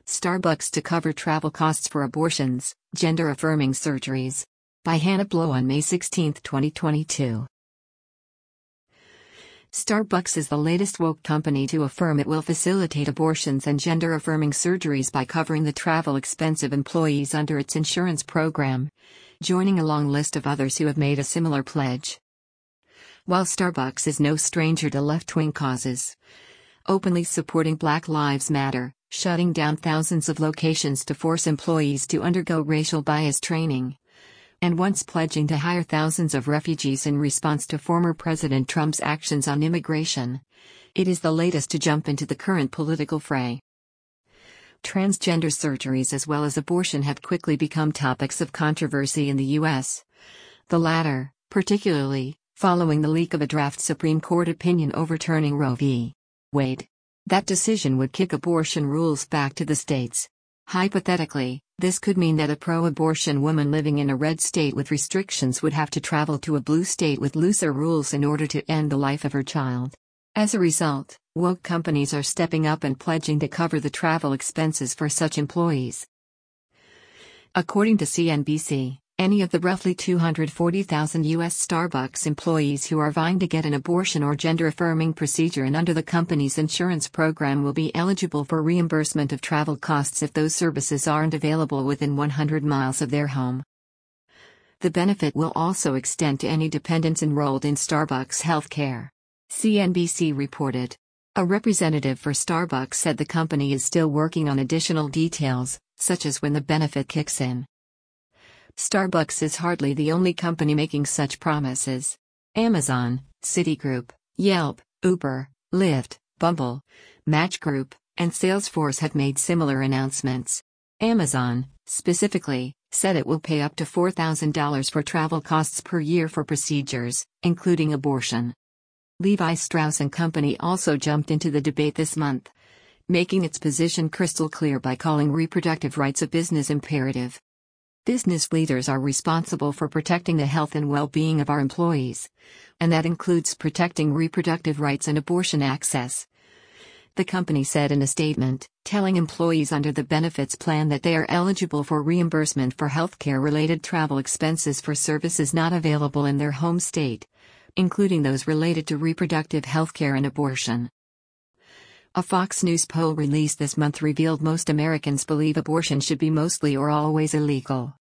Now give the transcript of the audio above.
Starbucks to cover travel costs for abortions, gender-affirming surgeries. By Hannah Blow on May 16, 2022. Starbucks is the latest woke company to affirm it will facilitate abortions and gender-affirming surgeries by covering the travel expense of employees under its insurance program, joining a long list of others who have made a similar pledge. While Starbucks is no stranger to left-wing causes, openly supporting Black Lives Matter, shutting down thousands of locations to force employees to undergo racial bias training, and once pledging to hire thousands of refugees in response to former President Trump's actions on immigration, it is the latest to jump into the current political fray. Transgender surgeries as well as abortion have quickly become topics of controversy in the U.S. The latter, particularly, following the leak of a draft Supreme Court opinion overturning Roe v. Wade. That decision would kick abortion rules back to the states. Hypothetically, this could mean that a pro-abortion woman living in a red state with restrictions would have to travel to a blue state with looser rules in order to end the life of her child. As a result, woke companies are stepping up and pledging to cover the travel expenses for such employees. According to CNBC, any of the roughly 240,000 U.S. Starbucks employees who are vying to get an abortion or gender-affirming procedure and under the company's insurance program will be eligible for reimbursement of travel costs if those services aren't available within 100 miles of their home. The benefit will also extend to any dependents enrolled in Starbucks healthcare. CNBC reported. A representative for Starbucks said the company is still working on additional details, such as when the benefit kicks in. Starbucks is hardly the only company making such promises. Amazon, Citigroup, Yelp, Uber, Lyft, Bumble, Match Group, and Salesforce have made similar announcements. Amazon, specifically, said it will pay up to $4,000 for travel costs per year for procedures, including abortion. Levi Strauss & Company also jumped into the debate this month, making its position crystal clear by calling reproductive rights a business imperative. Business leaders are responsible for protecting the health and well-being of our employees, and that includes protecting reproductive rights and abortion access. The company said in a statement, telling employees under the benefits plan that they are eligible for reimbursement for healthcare-related travel expenses for services not available in their home state, including those related to reproductive healthcare and abortion. A Fox News poll released this month revealed most Americans believe abortion should be mostly or always illegal.